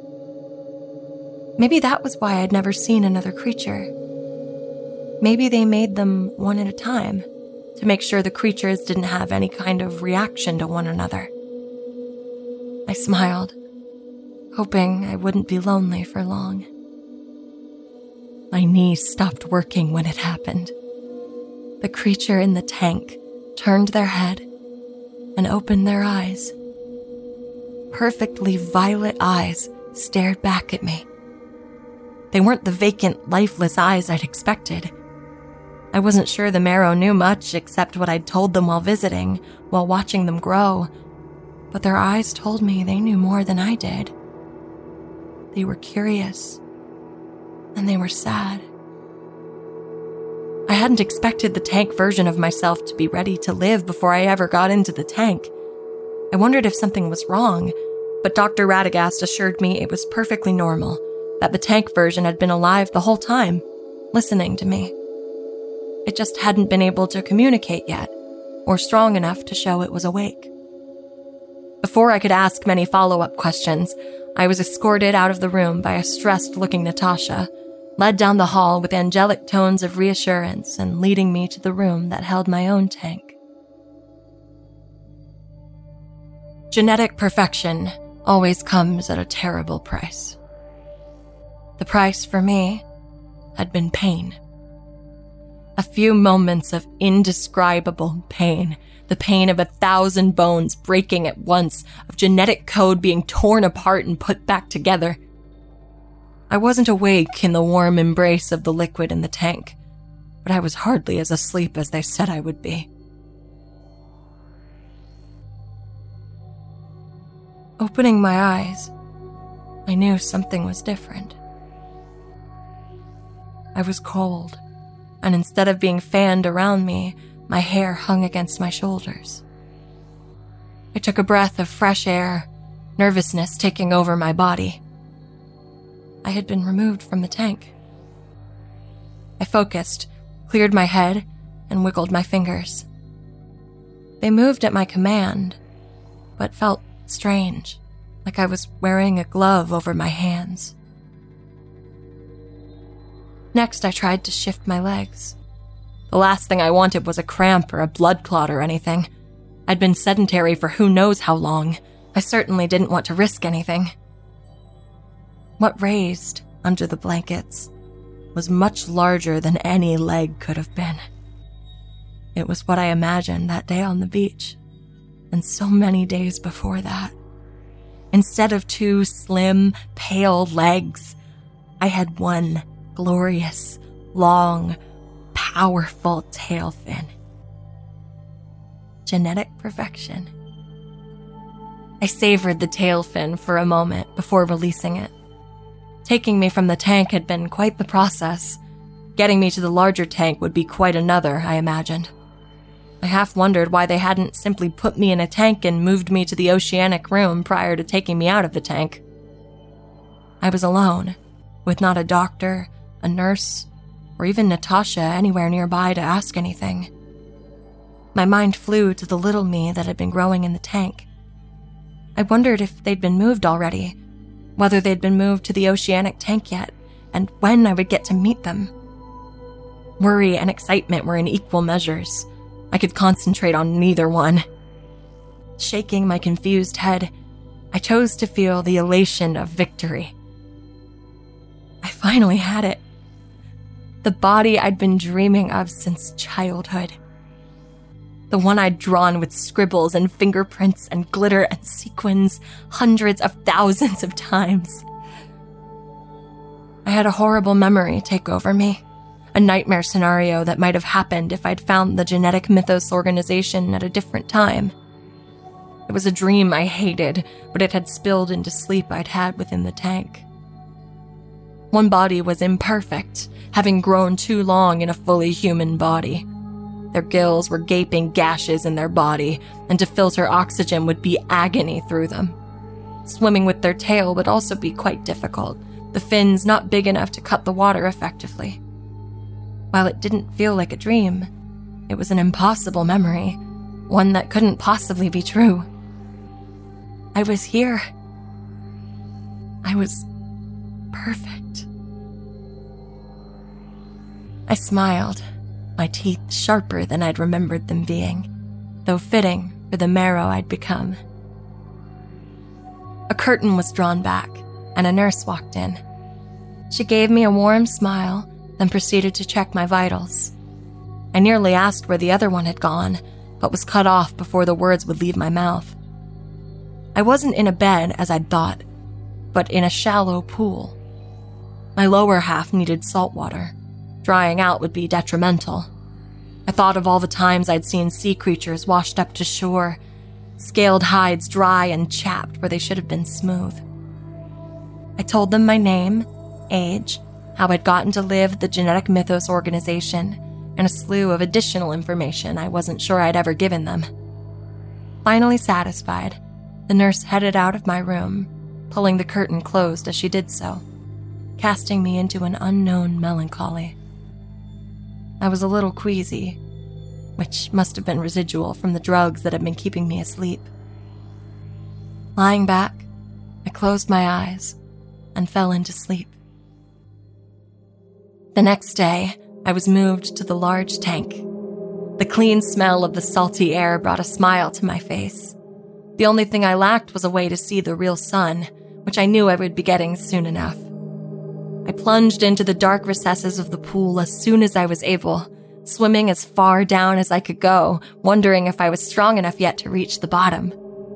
Maybe that was why I'd never seen another creature. Maybe they made them one at a time, to make sure the creatures didn't have any kind of reaction to one another. I smiled, hoping I wouldn't be lonely for long. My knees stopped working when it happened. The creature in the tank turned their head and opened their eyes. Perfectly violet eyes stared back at me. They weren't the vacant, lifeless eyes I'd expected. I wasn't sure the marrow knew much except what I'd told them while visiting, while watching them grow, but their eyes told me they knew more than I did. They were curious, and they were sad. I hadn't expected the tank version of myself to be ready to live before I ever got into the tank. I wondered if something was wrong, but Doctor Radagast assured me it was perfectly normal, that the tank version had been alive the whole time, listening to me. It just hadn't been able to communicate yet, or strong enough to show it was awake. Before I could ask many follow-up questions, I was escorted out of the room by a stressed-looking Natasha, led down the hall with angelic tones of reassurance and leading me to the room that held my own tank. Genetic perfection always comes at a terrible price. The price for me had been pain. A few moments of indescribable pain, the pain of a thousand bones breaking at once, of genetic code being torn apart and put back together. I wasn't awake in the warm embrace of the liquid in the tank, but I was hardly as asleep as they said I would be. Opening my eyes, I knew something was different. I was cold, and instead of being fanned around me, my hair hung against my shoulders. I took a breath of fresh air, nervousness taking over my body. I had been removed from the tank. I focused, cleared my head, and wiggled my fingers. They moved at my command, but felt strange, like I was wearing a glove over my hands. Next, I tried to shift my legs. The last thing I wanted was a cramp or a blood clot or anything. I'd been sedentary for who knows how long. I certainly didn't want to risk anything. What raised under the blankets was much larger than any leg could have been. It was what I imagined that day on the beach, and so many days before that. Instead of two slim, pale legs, I had one glorious, long, powerful tail fin. Genetic perfection. I savored the tail fin for a moment before releasing it. Taking me from the tank had been quite the process. Getting me to the larger tank would be quite another, I imagined. I half wondered why they hadn't simply put me in a tank and moved me to the oceanic room prior to taking me out of the tank. I was alone, with not a doctor, a nurse, or even Natasha anywhere nearby to ask anything. My mind flew to the little me that had been growing in the tank. I wondered if they'd been moved already, whether they'd been moved to the oceanic tank yet, and when I would get to meet them. Worry and excitement were in equal measures. I could concentrate on neither one. Shaking my confused head, I chose to feel the elation of victory. I finally had it. The body I'd been dreaming of since childhood. The one I'd drawn with scribbles and fingerprints and glitter and sequins hundreds of thousands of times. I had a horrible memory take over me, a nightmare scenario that might have happened if I'd found the Genetic Mythos organization at a different time. It was a dream I hated, but it had spilled into sleep I'd had within the tank. One body was imperfect, having grown too long in a fully human body. Their gills were gaping gashes in their body, and to filter oxygen would be agony through them. Swimming with their tail would also be quite difficult, the fins not big enough to cut the water effectively. While it didn't feel like a dream, it was an impossible memory, one that couldn't possibly be true. I was here. I was perfect. I smiled, my teeth sharper than I'd remembered them being, though fitting for the marrow I'd become. A curtain was drawn back, and a nurse walked in. She gave me a warm smile, then proceeded to check my vitals. I nearly asked where the other one had gone, but was cut off before the words would leave my mouth. I wasn't in a bed, as I'd thought, but in a shallow pool. My lower half needed salt water. Drying out would be detrimental, I thought of all the times I'd seen sea creatures washed up to shore, scaled hides dry and chapped where they should have been smooth. I told them my name, age, how I'd gotten to live at the Genetic Mythos organization, and a slew of additional information I wasn't sure I'd ever given them. Finally satisfied, the nurse headed out of my room, pulling the curtain closed as she did so, casting me into an unknown melancholy. I was a little queasy, which must have been residual from the drugs that had been keeping me asleep. Lying back, I closed my eyes and fell into sleep. The next day, I was moved to the large tank. The clean smell of the salty air brought a smile to my face. The only thing I lacked was a way to see the real sun, which I knew I would be getting soon enough. I plunged into the dark recesses of the pool as soon as I was able, swimming as far down as I could go, wondering if I was strong enough yet to reach the bottom.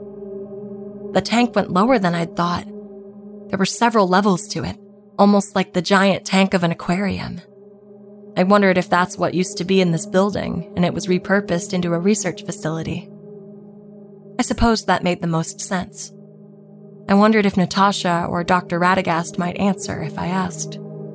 The tank went lower than I'd thought. There were several levels to it, almost like the giant tank of an aquarium. I wondered if that's what used to be in this building, and it was repurposed into a research facility. I supposed that made the most sense. I wondered if Natasha or Doctor Radagast might answer if I asked.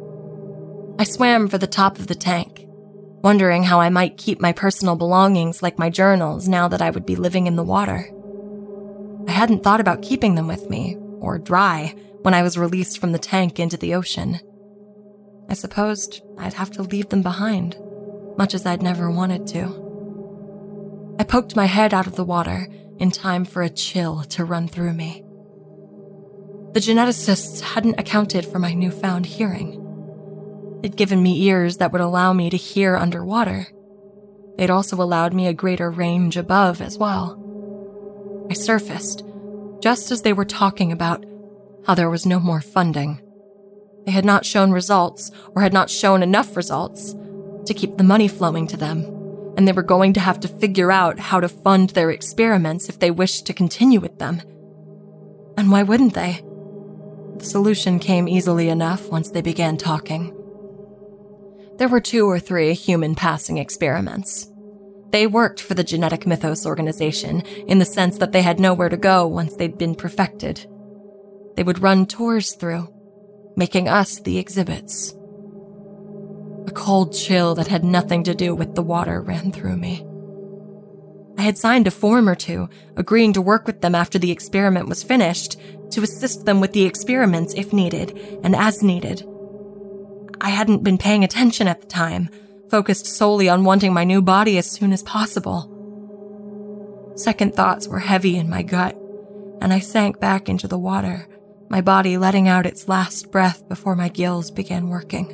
I swam for the top of the tank, wondering how I might keep my personal belongings like my journals now that I would be living in the water. I hadn't thought about keeping them with me, or dry, when I was released from the tank into the ocean. I supposed I'd have to leave them behind, much as I'd never wanted to. I poked my head out of the water in time for a chill to run through me. The geneticists hadn't accounted for my newfound hearing. They'd given me ears that would allow me to hear underwater. They'd also allowed me a greater range above as well. I surfaced, just as they were talking about how there was no more funding. They had not shown results, or had not shown enough results, to keep the money flowing to them, and they were going to have to figure out how to fund their experiments if they wished to continue with them. And why wouldn't they? The solution came easily enough once they began talking. There were two or three human passing experiments. They worked for the Genetic Mythos organization in the sense that they had nowhere to go once they'd been perfected. They would run tours through, making us the exhibits. A cold chill that had nothing to do with the water ran through me. I had signed a form or two, agreeing to work with them after the experiment was finished, to assist them with the experiments if needed, and as needed. I hadn't been paying attention at the time, focused solely on wanting my new body as soon as possible. Second thoughts were heavy in my gut, and I sank back into the water, my body letting out its last breath before my gills began working.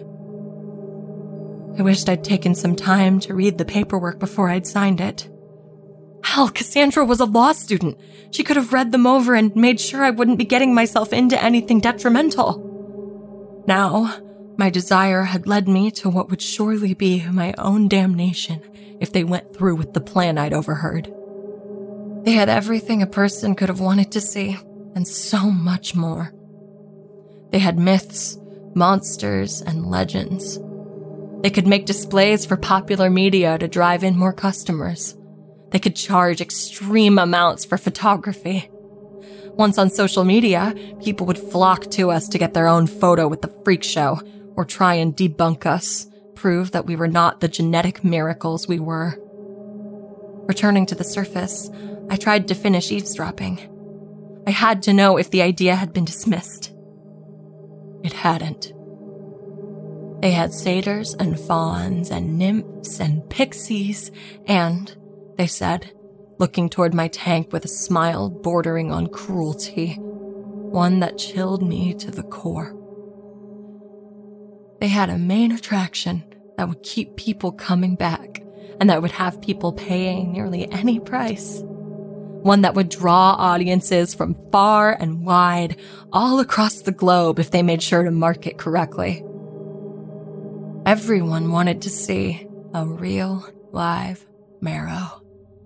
I wished I'd taken some time to read the paperwork before I'd signed it. Hell, Cassandra was a law student. She could have read them over and made sure I wouldn't be getting myself into anything detrimental. Now, my desire had led me to what would surely be my own damnation if they went through with the plan I'd overheard. They had everything a person could have wanted to see, and so much more. They had myths, monsters, and legends. They could make displays for popular media to drive in more customers. They could charge extreme amounts for photography. Once on social media, people would flock to us to get their own photo with the freak show, or try and debunk us, prove that we were not the genetic miracles we were. Returning to the surface, I tried to finish eavesdropping. I had to know if the idea had been dismissed. It hadn't. They had satyrs and fauns and nymphs and pixies, and, they said, looking toward my tank with a smile bordering on cruelty, one that chilled me to the core. They had a main attraction that would keep people coming back, and that would have people paying nearly any price. One that would draw audiences from far and wide, all across the globe if they made sure to market correctly. Everyone wanted to see a real, live marrow.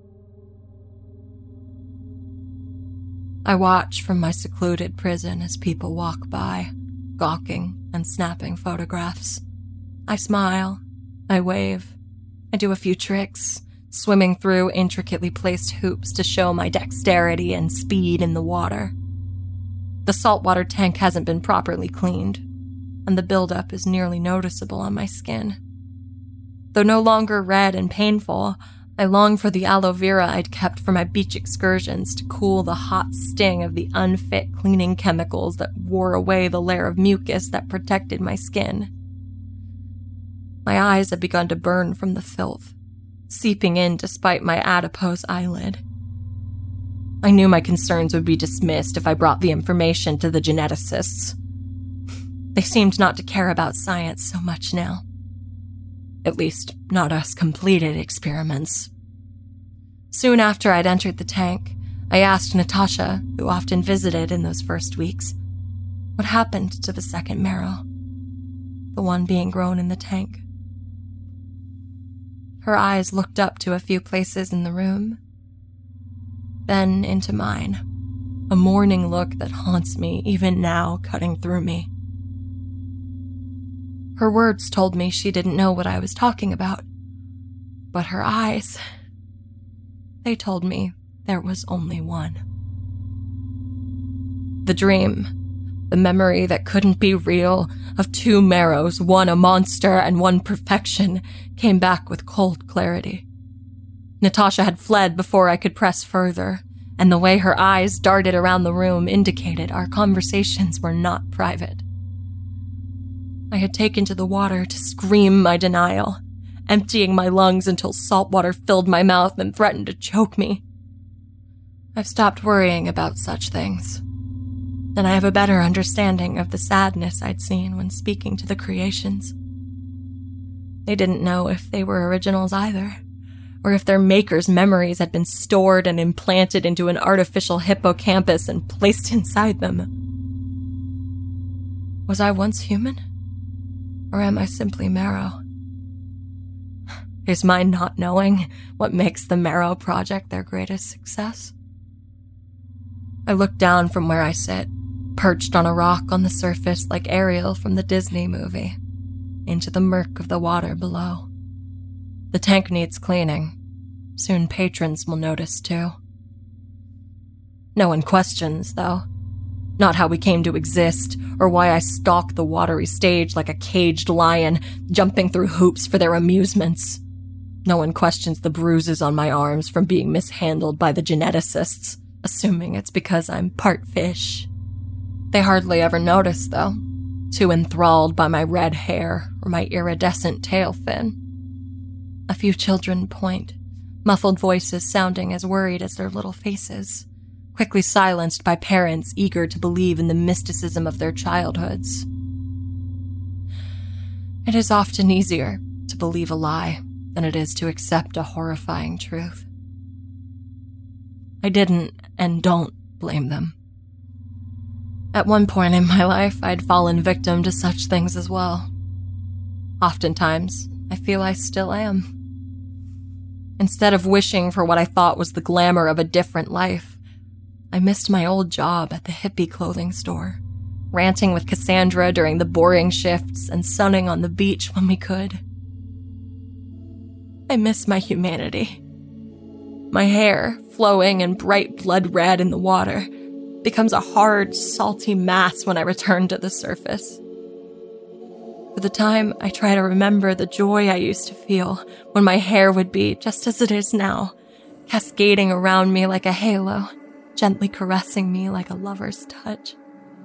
I watch from my secluded prison as people walk by, gawking and snapping photographs. I smile, I wave, I do a few tricks, swimming through intricately placed hoops to show my dexterity and speed in the water. The saltwater tank hasn't been properly cleaned, and the buildup is nearly noticeable on my skin. Though no longer red and painful, I long for the aloe vera I'd kept for my beach excursions to cool the hot sting of the unfit cleaning chemicals that wore away the layer of mucus that protected my skin. My eyes had begun to burn from the filth, seeping in despite my adipose eyelid. I knew my concerns would be dismissed if I brought the information to the geneticists. They seemed not to care about science so much now. At least, not us completed experiments. Soon after I'd entered the tank, I asked Natasha, who often visited in those first weeks, what happened to the second marrow, the one being grown in the tank. Her eyes looked up to a few places in the room, then into mine, a mourning look that haunts me even now, cutting through me. Her words told me she didn't know what I was talking about, but her eyes, they told me there was only one. The dream, the memory that couldn't be real of two marrows, one a monster and one perfection, came back with cold clarity. Natasha had fled before I could press further, and the way her eyes darted around the room indicated our conversations were not private. I had taken to the water to scream my denial, emptying my lungs until salt water filled my mouth and threatened to choke me. I've stopped worrying about such things, and I have a better understanding of the sadness I'd seen when speaking to the creations. They didn't know if they were originals either, or if their makers' memories had been stored and implanted into an artificial hippocampus and placed inside them. Was I once human? Or am I simply marrow? Is my not knowing what makes the Marrow Project their greatest success? I look down from where I sit, perched on a rock on the surface like Ariel from the Disney movie, into the murk of the water below. The tank needs cleaning. Soon patrons will notice too. No one questions, though. Not how we came to exist, or why I stalk the watery stage like a caged lion, jumping through hoops for their amusements. No one questions the bruises on my arms from being mishandled by the geneticists, assuming it's because I'm part fish. They hardly ever notice, though, too enthralled by my red hair or my iridescent tail fin. A few children point, muffled voices sounding as worried as their little faces, quickly silenced by parents eager to believe in the mysticism of their childhoods. It is often easier to believe a lie than it is to accept a horrifying truth. I didn't and don't blame them. At one point in my life, I'd fallen victim to such things as well. Oftentimes, I feel I still am. Instead of wishing for what I thought was the glamour of a different life, I missed my old job at the hippie clothing store, ranting with Cassandra during the boring shifts and sunning on the beach when we could. I miss my humanity. My hair, flowing and bright blood red in the water, becomes a hard, salty mass when I return to the surface. For the time, I try to remember the joy I used to feel when my hair would be just as it is now, cascading around me like a halo, gently caressing me like a lover's touch.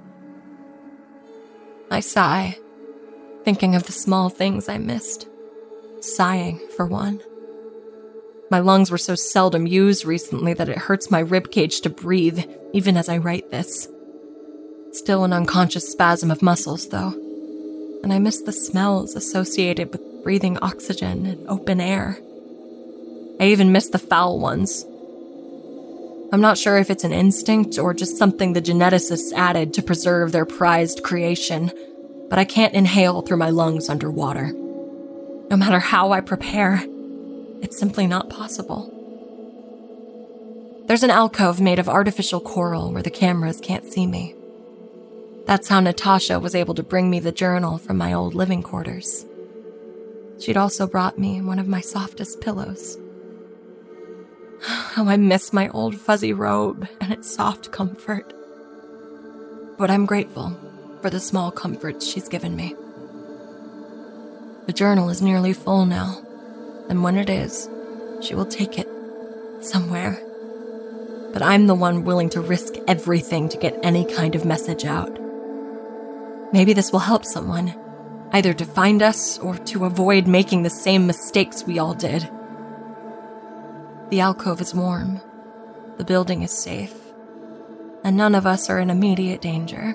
I sigh, thinking of the small things I missed. Sighing, for one. My lungs were so seldom used recently that it hurts my ribcage to breathe, even as I write this. Still an unconscious spasm of muscles, though. And I miss the smells associated with breathing oxygen and open air. I even miss the foul ones. I'm not sure if it's an instinct or just something the geneticists added to preserve their prized creation, but I can't inhale through my lungs underwater. No matter how I prepare, it's simply not possible. There's an alcove made of artificial coral where the cameras can't see me. That's how Natasha was able to bring me the journal from my old living quarters. She'd also brought me one of my softest pillows. How I miss my old fuzzy robe and its soft comfort. But I'm grateful for the small comforts she's given me. The journal is nearly full now, and when it is, she will take it somewhere. But I'm the one willing to risk everything to get any kind of message out. Maybe this will help someone, either to find us or to avoid making the same mistakes we all did. The alcove is warm, the building is safe, and none of us are in immediate danger.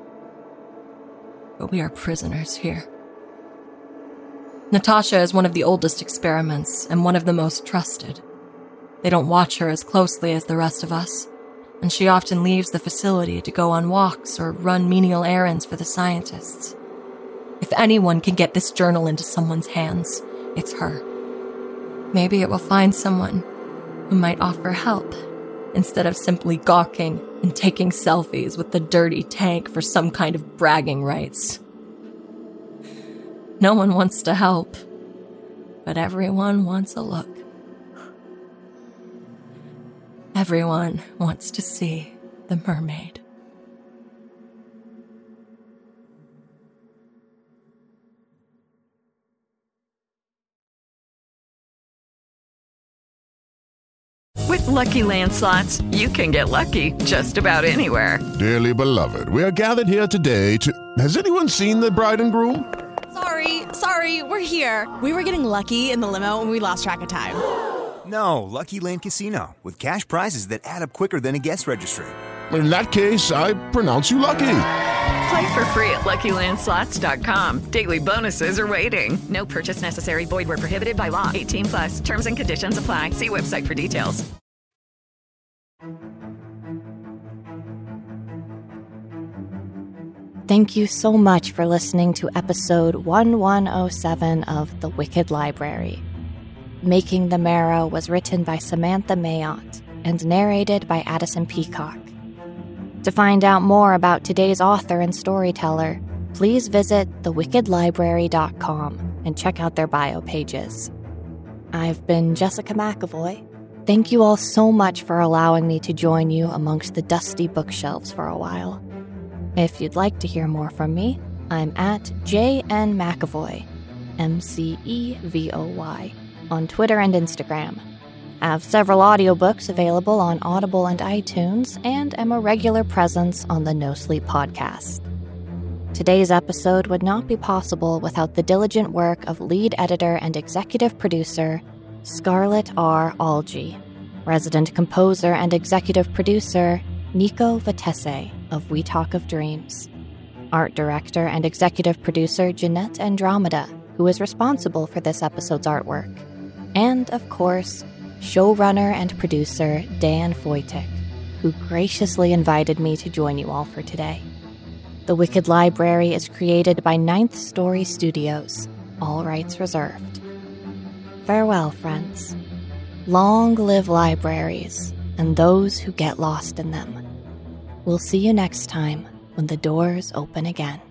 But we are prisoners here. Natasha is one of the oldest experiments and one of the most trusted. They don't watch her as closely as the rest of us, and she often leaves the facility to go on walks or run menial errands for the scientists. If anyone can get this journal into someone's hands, it's her. Maybe it will find someone who might offer help instead of simply gawking and taking selfies with the dirty tank for some kind of bragging rights. No one wants to help, but everyone wants a look. Everyone wants to see the mermaid. With Lucky Land Slots, you can get lucky just about anywhere. Dearly beloved, we are gathered here today to... Has anyone seen the bride and groom? Sorry, sorry, we're here. We were getting lucky in the limo and we lost track of time. No, Lucky Land Casino, with cash prizes that add up quicker than a guest registry. In that case, I pronounce you lucky. Play for free at Lucky Land Slots dot com. Daily bonuses are waiting. No purchase necessary. Void where prohibited by law. eighteen plus. Terms and conditions apply. See website for details. Thank you so much for listening to episode eleven oh seven of The Wicked Library. Making the Marrow was written by Samantha Mayotte and narrated by Addison Peacock. To find out more about today's author and storyteller, please visit the wicked library dot com and check out their bio pages. I've been Jessica McAvoy. Thank you all so much for allowing me to join you amongst the dusty bookshelves for a while. If you'd like to hear more from me, I'm at J N McAvoy, M C E V O Y, on Twitter and Instagram. I have several audiobooks available on Audible and iTunes, and am a regular presence on the No Sleep podcast. Today's episode would not be possible without the diligent work of lead editor and executive producer Scarlett R. Algie, resident composer and executive producer Nico Vatese of We Talk of Dreams, art director and executive producer Jeanette Andromeda, who is responsible for this episode's artwork, and, of course, showrunner and producer Dan Foytik, who graciously invited me to join you all for today. The Wicked Library is created by Ninth Story Studios, all rights reserved. Farewell, friends. Long live libraries and those who get lost in them. We'll see you next time when the doors open again.